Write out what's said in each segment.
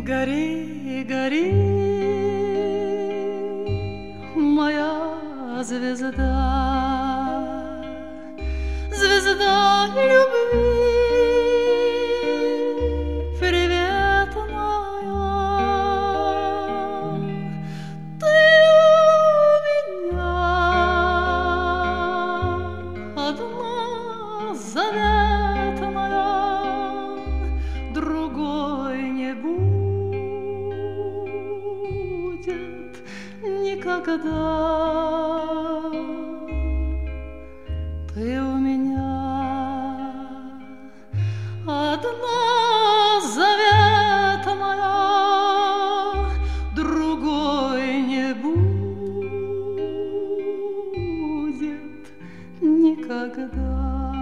Гори, гори, моя звезда, звезда любви, приветная. Ты у меня одна заветная, другой не будет никогда. Ты у меня одна заветная, другой не будет никогда.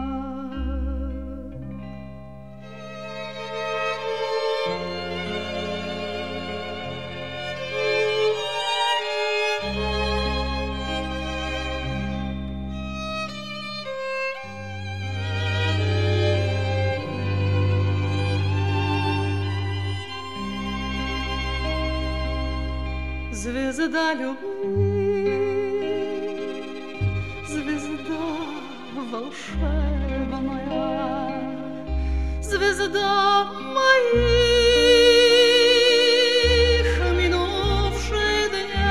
Звезда любви, звезда волшебная, звезда моих минувших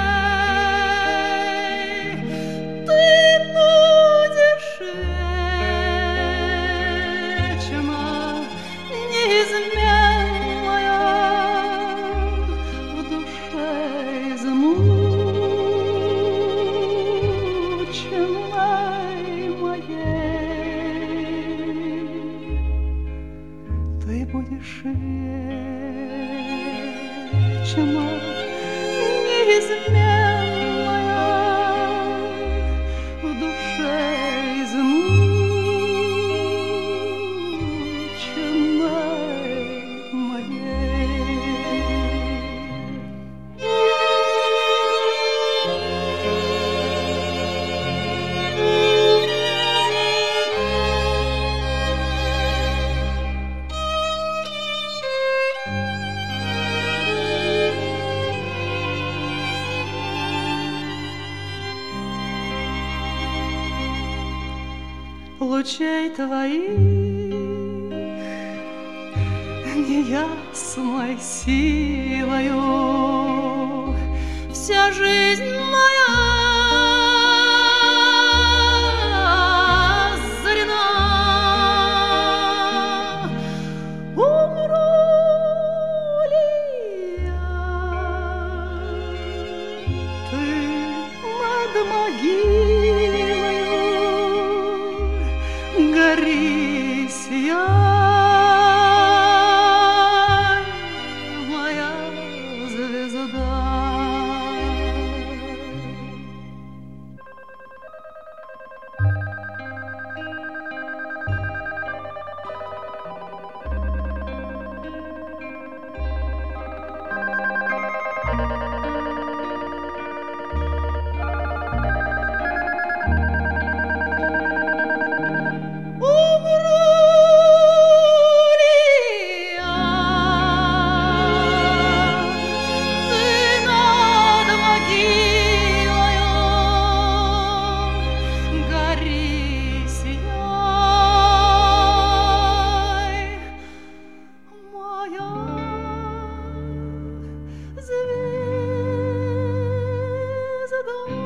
дней. Ты будешь вечно неизменная в душе измученной моей. Ты будешь вечно неизменная в душе измученной моей. Лучей твоих неясной силою вся жизнь моя озарена. Умру ли я, ты над могилою гори, сияй, моя звезда. Звезда.